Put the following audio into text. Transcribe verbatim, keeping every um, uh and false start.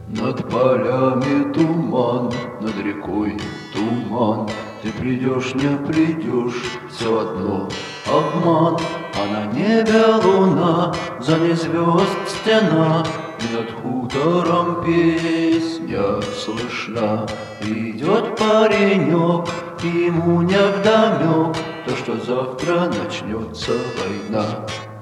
Над полями туман, над рекой туман. Ты придешь, не придешь, все одно обман. А на небе луна, за ней звезд стена, и над хутором песня слышна. Идет паренек, и ему невдомек то, что завтра начнется война.